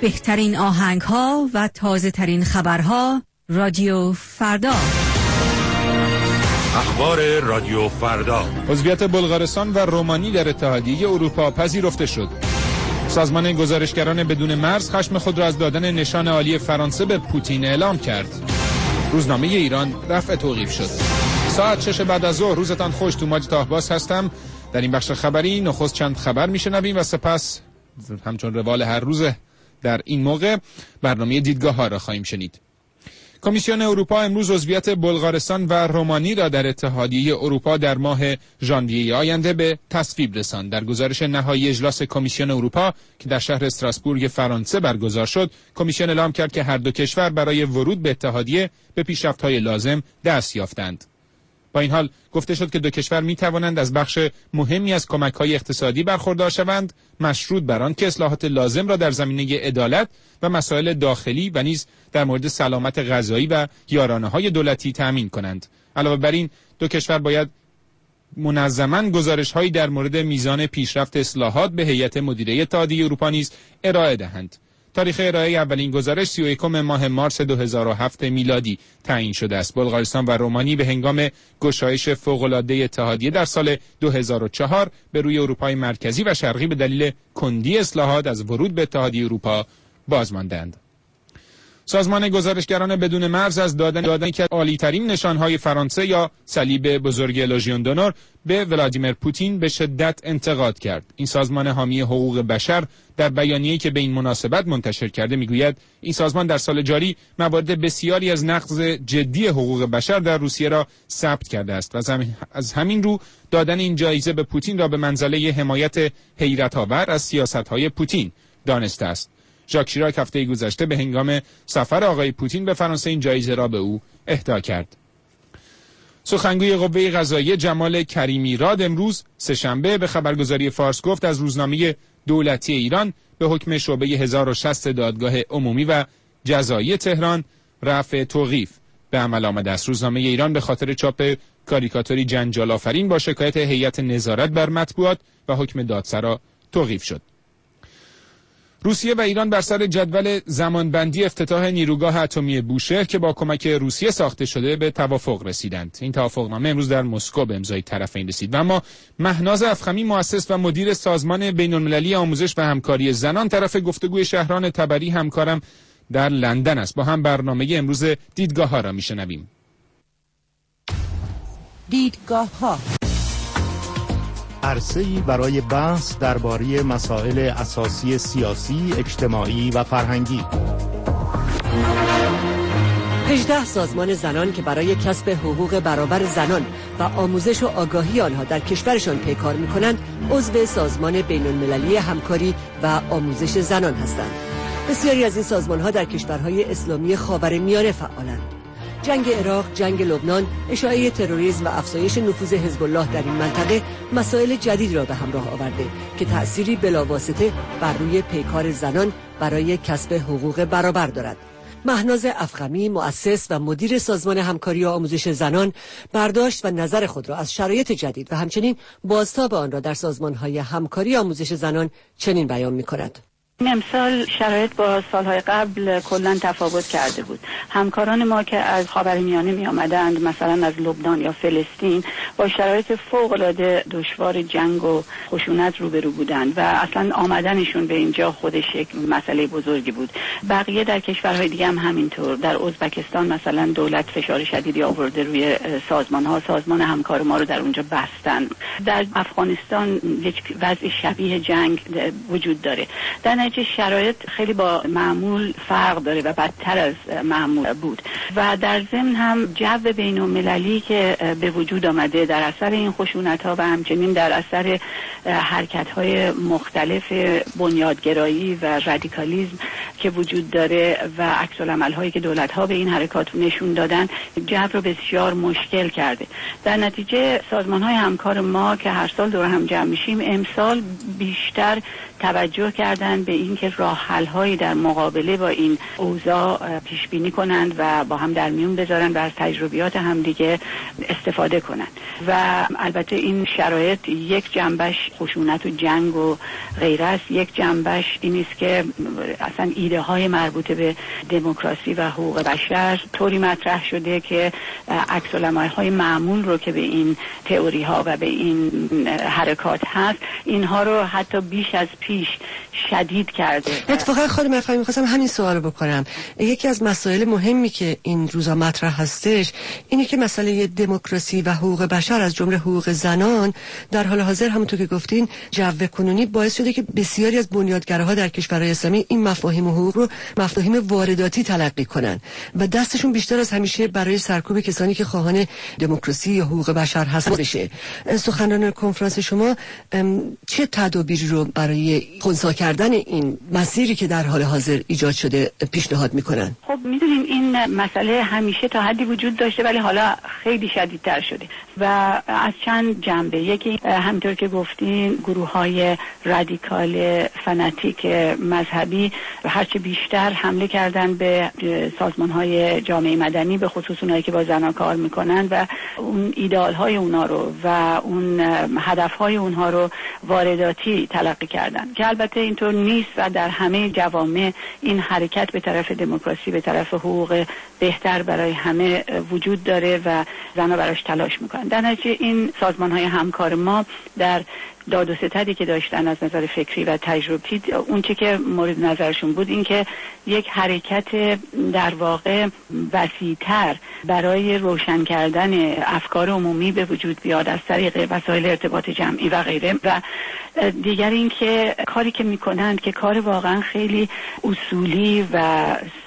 بهترین آهنگ‌ها و تازه‌ترین خبرها رادیو فردا. اخبار رادیو فردا. عضویت بلغارستان و رومانی در اتحادیه اروپا پذیرفته شد. سازمان گزارشگران بدون مرز خشم خود را از دادن نشان عالی فرانسه به پوتین اعلام کرد. روزنامه ایران رفع توقیف شد. ساعت 6 بعد از ظهر. روزتان خوش. توماج تاهباز هستم. در این بخش خبری نخست چند خبر میشنویم و سپس همچون روال هر روز در این موقع برنامه دیدگاه ها را خواهیم شنید. کمیسیون اروپا امروز عضویت بلغارستان و رومانی را در اتحادیه اروپا در ماه ژانویه آینده به تصویب رساند. در گزارش نهایی اجلاس کمیسیون اروپا که در شهر استراسبورگ فرانسه برگزار شد، کمیسیون اعلام کرد که هر دو کشور برای ورود به اتحادیه به پیشرفت‌های لازم دست یافتند. با این حال گفته شد که دو کشور می توانند از بخش مهمی از کمک‌های اقتصادی برخوردار شوند، مشروط بر آن که اصلاحات لازم را در زمینه عدالت و مسائل داخلی و نیز در مورد سلامت غذایی و یارانه‌های دولتی تأمین کنند. علاوه بر این دو کشور باید منظماً گزارش‌هایی در مورد میزان پیشرفت اصلاحات به هیئت مدیره اتحادیه اروپا نیز ارائه دهند. تاریخ ارائه اولین گزارش 31 ماه مارس 2007 میلادی تعیین شده است. بلغارستان و رومانی به هنگام گشایش فوق‌العاده اتحادیه در سال 2004 به روی اروپای مرکزی و شرقی به دلیل کندی اصلاحات از ورود به اتحادیه اروپا باز ماندند. سازمان گزارشگران بدون مرز از دادن که عالی‌ترین نشانهای فرانسه یا صلیب بزرگ لژیون دونور به ولادیمیر پوتین به شدت انتقاد کرد. این سازمان حامی حقوق بشر در بیانیه‌ای که به این مناسبت منتشر کرده میگوید این سازمان در سال جاری موارد بسیاری از نقض جدی حقوق بشر در روسیه را ثبت کرده است و از همین رو دادن این جایزه به پوتین را به منزله حمایت حیرت‌آور از سیاست‌های پوتین دانسته است. ژاک شیراک هفته گذشته به هنگام سفر آقای پوتین به فرانسه این جایزه را به او اهدا کرد. سخنگوی قوه قضاییه جمال کریمی راد امروز سه‌شنبه به خبرگزاری فارس گفت از روزنامه دولتی ایران به حکم شعبه 1060 دادگاه عمومی و جزایی تهران رفع توقیف به عمل آمده است. روزنامه ایران به خاطر چاپ کاریکاتوری جنجال آفرین با شکایت هیئت نظارت بر مطبوعات و حکم دادسرا توقیف شد. روسیه و ایران بر سر جدول زمانبندی افتتاح نیروگاه اتمی بوشهر که با کمک روسیه ساخته شده به توافق رسیدند. این توافقنامه امروز در مسکو به امضای طرفین رسید و اما مهناز افخمی مؤسس و مدیر سازمان بین‌المللی آموزش و همکاری زنان طرف گفتگوی شهران تبری همکارم در لندن است. با هم برنامه امروز دیدگاه ها را میشنویم. دیدگاه ها عرصه‌ای برای بحث درباره مسائل اساسی سیاسی، اجتماعی و فرهنگی. 18 سازمان زنان که برای کسب حقوق برابر زنان و آموزش و آگاهی آنها در کشورشان پیکار می‌کنند، عضو سازمان بین‌المللی همکاری و آموزش زنان هستند. بسیاری از این سازمان‌ها در کشورهای اسلامی خاورمیانه فعالند. جنگ عراق، جنگ لبنان، اشاعه تروریسم و افزایش نفوذ حزب الله در این منطقه مسائل جدید را به همراه آورده که تأثیری بلاواسطه بر روی پیکار زنان برای کسب حقوق برابر دارد. مهناز افخمی، مؤسس و مدیر سازمان همکاری و آموزش زنان، برداشت و نظر خود را از شرایط جدید و همچنین بازتاب آن را در سازمان‌های همکاری آموزش زنان چنین بیان می‌کند. امسال شرایط با سالهای قبل کلاً تفاوت کرده بود. همکاران ما که از خاورمیانه می آمدند، مثلا از لبنان یا فلسطین، با شرایط فوق‌العاده دشوار جنگ و خشونت روبرو بودند و اصلا آمدنشون به اینجا خودش یک مسئله بزرگی بود. بقیه در کشورهای دیگه هم همینطور. در ازبکستان مثلا دولت فشار شدیدی آورده روی سازمان همکار ما رو در اونجا بستن. در افغانستان یک وضع شبیه جنگ وجود داره. در شرایط خیلی با معمول فرق داره و بدتر از معمول بود و در ضمن هم جو بین‌المللی که به وجود آمده در اثر این خشونت‌ها و همچنین در اثر حرکت‌های مختلف بنیادگرایی و رادیکالیسم که وجود داره و عکس‌العمل‌هایی که دولت‌ها به این حرکات نشون دادن، جو رو بسیار مشکل کرده. در نتیجه سازمان‌های همکار ما که هر سال دور هم جمع میشیم، امسال بیشتر توجه کردن به اینکه راه حل‌هایی در مقابله با این اوضاع پیش بینی کنند و با هم در میون بذارن و از تجربیات هم دیگه استفاده کنند. و البته این شرایط یک جنبش خشونت و جنگ و غیره است، یک جنبش این است که اصلا ایده ایده های مربوط به دموکراسی و حقوق بشر طوری مطرح شده که عکس العمل‌های معمول رو که به این تئوری ها و به این حرکات هست اینها رو حتی بیش از پیش شدید کرده. اتفاقا خانم افخمی می‌خواستم همین سوال رو بکنم. یکی از مسائل مهمی که این روزا مطرح هستش اینه که مسئله دموکراسی و حقوق بشر از جمله حقوق زنان در حال حاضر همونطور که گفتین جو کنونی باعث شده که بسیاری از بنیادگراها در کشورهای اسلامی این مفاهیم و حقوق رو مفاهیم وارداتی تلقی کنن و دستشون بیشتر از همیشه برای سرکوب کسانی که خواهان دموکراسی یا حقوق بشر هستن بشه. سخنران کنفرانس شما چه تدابیری رو برای خنثی کردن این مسیری که در حال حاضر ایجاد شده پیشنهاد میکنن؟ خب میدونین این مسئله همیشه تا حدی وجود داشته ولی حالا خیلی شدیدتر شده و از چند جنبه. یکی همونطور که گفتین گروه‌های رادیکال فناتیک مذهبی هرچه بیشتر حمله کردن به سازمان‌های جامعه مدنی به خصوص اونایی که با زنان کار میکنن و اون ایدئال‌های اونا رو و اون هدف‌های اونها رو وارداتی تلقی کردن که البته اینطور نیست و در همه جوامع این حرکت به طرف دموکراسی به طرف حقوق بهتر برای همه وجود داره و زنها براش تلاش میکنن. در نتیجه این سازمان‌های همکار ما در داد و ستدی که داشتن از نظر فکری و تجربی اون چه که مورد نظرشون بود این که یک حرکت در واقع وسیع‌تر برای روشن کردن افکار عمومی به وجود بیاد از طریق وسایل ارتباط جمعی و غیره و دیگر این که کاری که میکنند که کار واقعا خیلی اصولی و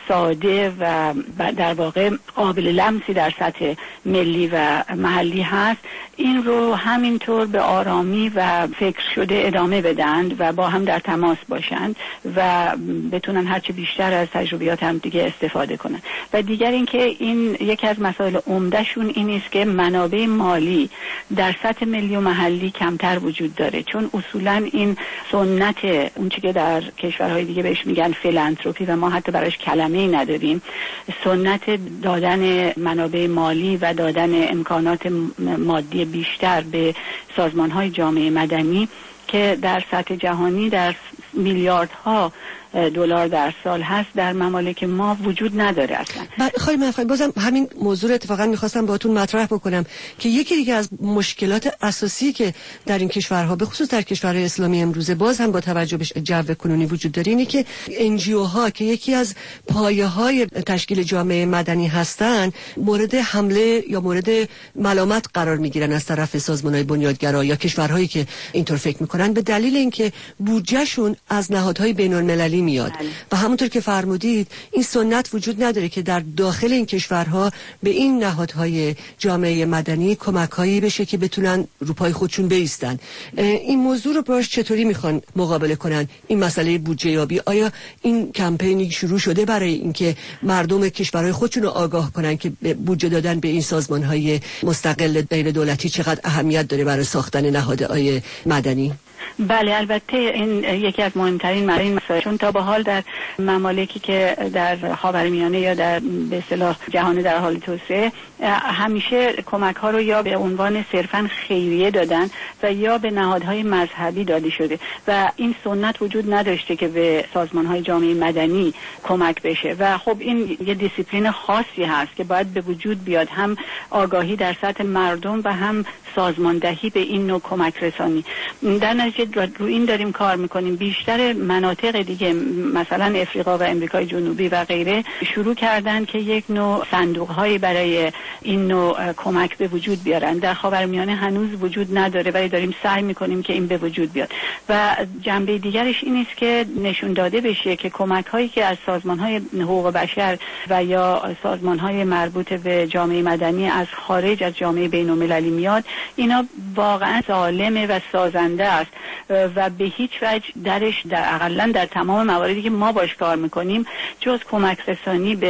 ساده و در واقع قابل لمسی در سطح ملی و محلی هست این رو همینطور به آرامی و فکر شده ادامه بدند و با هم در تماس باشند و بتونن هرچه بیشتر از تجربیات هم دیگه استفاده کنن. و دیگر این که این یکی از مسائل عمدهشون این است که منابع مالی در سطح ملی و محلی کمتر وجود داره چون اصولا این سنت اون چیزی که در کشورهای دیگه بهش میگن فیلانتروپی و ما حتی براش کلمه‌ای نداریم، سنت دادن منابع مالی و دادن امکانات مادی بیشتر به سازمان‌های جامعه مدنی که در سطح جهانی در میلیاردها دلار در سال هست در ممالک ما وجود نداره اصلا. خانم بازم همین موضوع اتفاقا میخواستم باهاتون مطرح بکنم که یکی دیگه از مشکلات اساسی که در این کشورها به خصوص در کشورهای اسلامی امروزه باز هم با توجه به جو کنونی وجود داره اینه که NGO ها که یکی از پایه‌های تشکیل جامعه مدنی هستن مورد حمله یا مورد ملامت قرار میگیرن از طرف سازمان‌های بنیادگرا یا کشورهایی که اینطور فکر میکنن به دلیل اینکه بودجهشون از نهادهای بین‌المللی میاد و همونطور که فرمودید این سنت وجود نداره که در داخل این کشورها به این نهادهای جامعه مدنی کمک‌هایی بشه که بتونن رو پای خودشون بایستن. این موضوع رو باش چطوری میخوان مقابله کنن این مسئله بودجه یابی؟ آیا این کمپینی شروع شده برای اینکه مردم کشورهای خودشون رو آگاه کنن که بودجه دادن به این سازمان‌های مستقل غیر دولتی چقدر اهمیت داره برای ساختن نهادهای مدنی؟ بله البته این یکی از مهمترین مسائل چون تا به حال در ممالکی که در خاورمیانه یا در به اصطلاح جهان در حال توسعه همیشه کمک ها رو یا به عنوان صرفاً خیریه دادن و یا به نهادهای مذهبی داده شده و این سنت وجود نداشته که به سازمان های جامعه مدنی کمک بشه و خب این یه دیسیپلین خاصی هست که باید به وجود بیاد، هم آگاهی در سطح مردم و هم سازماندهی به این نوع کمک رسانی. در نتیجه رو این داریم کار میکنیم. بیشتر مناطق دیگه مثلا افریقا و امریکای جنوبی و غیره شروع کردن که یک نوع صندوق‌هایی برای این نوع کمک به وجود بیارن. در خاورمیانه هنوز وجود نداره ولی داریم سعی میکنیم که این به وجود بیاد. و جنبه دیگرش این است که نشون داده بشه که کمک‌هایی که از سازمان‌های حقوق بشر و یا سازمان‌های مربوط به جامعه مدنی از خارج از جامعه بین‌المللی میاد، اینا واقعا سالمه و سازنده است و به هیچ وجه درش اقلا در تمام مواردی که ما باش کار میکنیم جز کمک رسانی به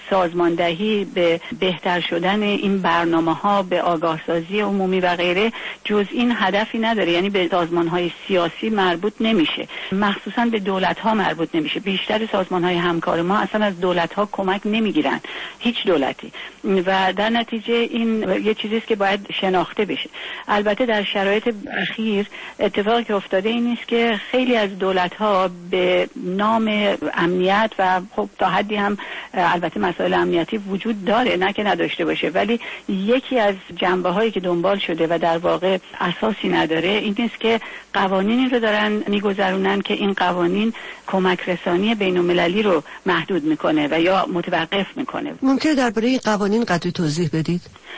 سازماندهی به بهتر شدن این برنامه‌ها، به آگاهسازی عمومی و غیره جز این هدفی نداره. یعنی به سازمان‌های سیاسی مربوط نمیشه، مخصوصا به دولت‌ها مربوط نمیشه. بیشتر سازمان‌های همکار ما اصلا از دولت‌ها کمک نمیگیرن، هیچ دولتی، و در نتیجه این یه چیزی است که باید شناخته بشه. البته در شرایط اخیر اتفاقی که افتاده این است که خیلی از دولت‌ها به نام امنیت و خب تا حدی هم البته مسائل امنیتی وجود داره، نه که نداشته باشه، ولی یکی از جنبه‌هایی که دنبال شده و در واقع اساسی نداره این است که قوانینی رو دارن میگذرونن که این قوانین کمک رسانی بین‌المللی رو محدود میکنه و یا متوقف میکنه. ممکنه درباره این قوانین قدری توضیح بدید؟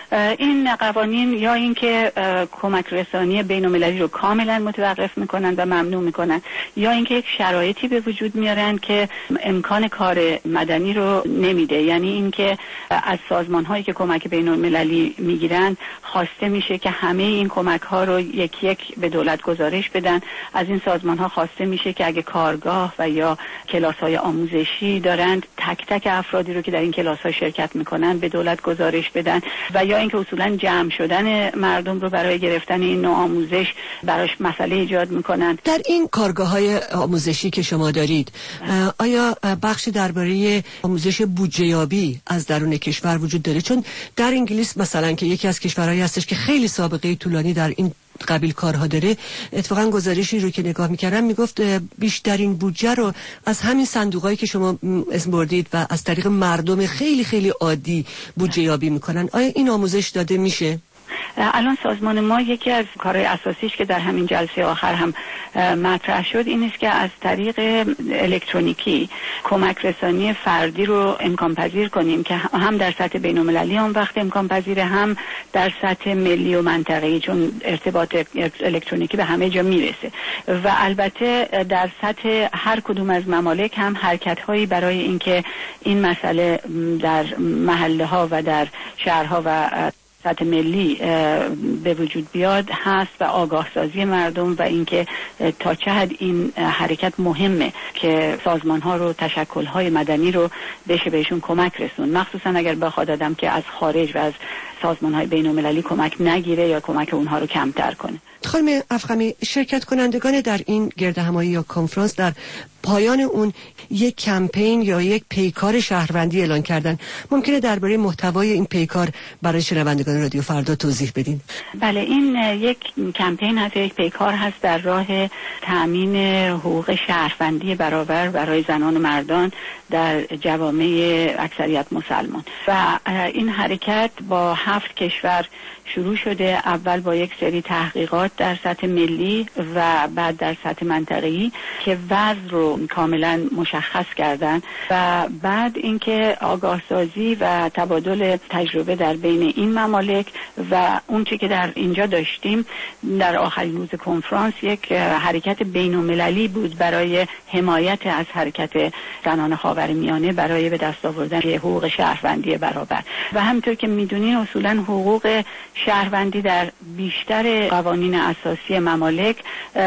این قوانین یا اینکه کمک رسانی بین‌المللی رو کاملا متوقف میکنن و ممنوع میکنن، یا اینکه یک شرایطی به وجود میارن که امکان کار مدنی رو نمیده. یعنی اینکه از سازمان‌هایی که کمک بین‌المللی میگیرن خواسته میشه که همه این کمک‌ها رو یکی یک به دولت گزارش بدن. از این سازمان‌ها خواسته میشه که اگه کارگاه و یا کلاس‌های آموزشی دارند تک تک افرادی رو که در این کلاس‌ها شرکت میکنن به دولت گزارش بدن، و یا اینکه اصولاً جمع شدن مردم رو برای گرفتن این نوع آموزش براش مسئله ایجاد میکنن. در این کارگاه‌های آموزشی که شما دارید آیا بخشی درباره آموزش بودجه‌یابی از درون کشور وجود داره؟ چون در انگلیس مثلا که یکی از کشورهایی هستش که خیلی سابقه طولانی در این قبیل کارها داره، اتفاقا گزارشی رو که نگاه میکردم میگفت بیشترین بودجه رو از همین صندوقایی که شما اسم بردید و از طریق مردم خیلی خیلی عادی بودجه یابی میکنن. آیا این آموزش داده میشه؟ الان سازمان ما یکی از کارهای اساسیش که در همین جلسه آخر هم مطرح شد این است که از طریق الکترونیکی کمک رسانی فردی رو امکان پذیر کنیم که هم در سطح بین‌المللی اون وقت امکان پذیره، هم در سطح ملی و منطقه‌ای، چون ارتباط الکترونیکی به همه جا میرسه. و البته در سطح هر کدوم از ممالک هم حرکت‌هایی برای اینکه این مسئله در محله‌ها و در شهرها و سطح ملی به وجود بیاد هست و آگاه سازی مردم و اینکه تا چه حد این حرکت مهمه که سازمان‌ها رو، تشکل‌های مدنی رو بشه بهشون کمک رسون، مخصوصا اگر بخواد آدم که از خارج و از سازمان‌های بین‌المللی کمک نگیره یا کمک اونها رو کمتر کنه. خانم افخمی، شرکت کنندگان در این گردهمایی یا کنفرانس در پایان اون یک کمپین یا یک پیکار شهروندی اعلان کردن. ممکنه درباره محتوای این پیکار برای شنوندگان رادیو فردا توضیح بدین؟ بله، این یک کمپین هست، یک پیکار هست در راه تأمین حقوق شهروندی برابر برای زنان و مردان در جوامع اکثریت مسلمان. و این حرکت با 7 کشور شروع شده. اول با یک سری تحقیقات در سطح ملی و بعد در سطح منطقه‌ای که وضع رو کاملا مشخص کردن، و بعد اینکه آگاهسازی و تبادل تجربه در بین این ممالک و اون چی که در اینجا داشتیم در آخرین روز کنفرانس یک حرکت بین‌المللی بود برای حمایت از حرکت زنان خاورمیانه برای به دست آوردن حقوق شهروندی برابر. و همونطور که میدونین اصولا حقوق شهروندی در بیشتر قوانین اساسی ممالک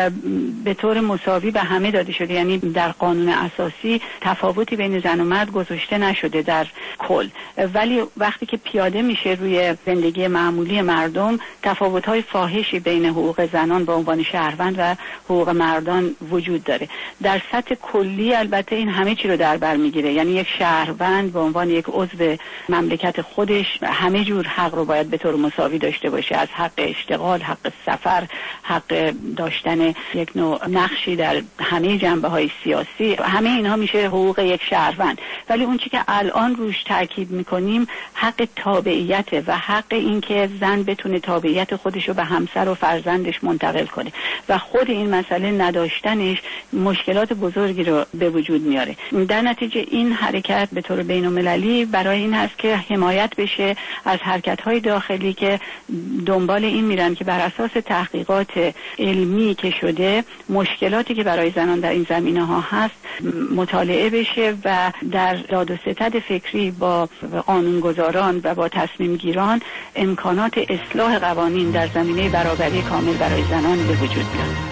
به طور مساوی به همه داده شده. یعنی در قانون اساسی تفاوتی بین زن و مرد گذاشته نشده در کل، ولی وقتی که پیاده میشه روی زندگی معمولی مردم تفاوت‌های فاحشی بین حقوق زنان به عنوان شهروند و حقوق مردان وجود داره. در سطح کلی البته این همه چی رو در بر میگیره. یعنی یک شهروند به عنوان یک عضو مملکت خودش همه جور حق رو باید به طور مساوی داشته باشه، از حق اشتغال، حق سفر، حق داشتن یک نوع نقشی در همه جنبه‌های سیاسی، همه اینها میشه حقوق یک شهروند. ولی اون چیزی که الان روش تاکید میکنیم حق تابعیت و حق این که زن بتونه تابعیت خودش رو به همسر و فرزندش منتقل کنه و خود این مسئله نداشتنش مشکلات بزرگی رو به وجود میاره. در نتیجه این حرکت به طور بین‌المللی برای این هست که حمایت بشه از حرکت‌های داخلی که دنبال این میرن که بر اساس تحقیقات علمی که شده مشکلاتی که برای زنان در این زمینه‌ها هست مطالعه بشه و در داد و ستد فکری با قانونگذاران و با تصمیم گیران امکانات اصلاح قوانین در زمینه برابری کامل برای زنان به وجود بیاد.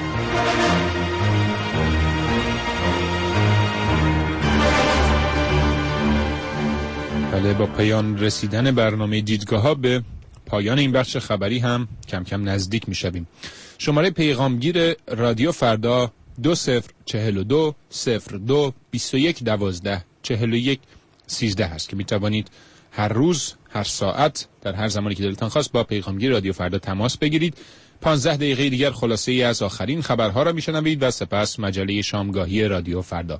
بله، با پایان رسیدن برنامه دیدگاه‌ها به پایان این بخش خبری هم کم کم نزدیک می‌شویم. شماره پیغامگیر رادیو فردا 2042 02 21 12 41 13 هست که می‌توانید هر روز، هر ساعت، در هر زمانی که دلتان خواست با پیغامگیر رادیو فردا تماس بگیرید. 15 دقیقه دیگر خلاصه‌ای از آخرین خبرها را میشنوید و سپس مجله شامگاهی رادیو فردا.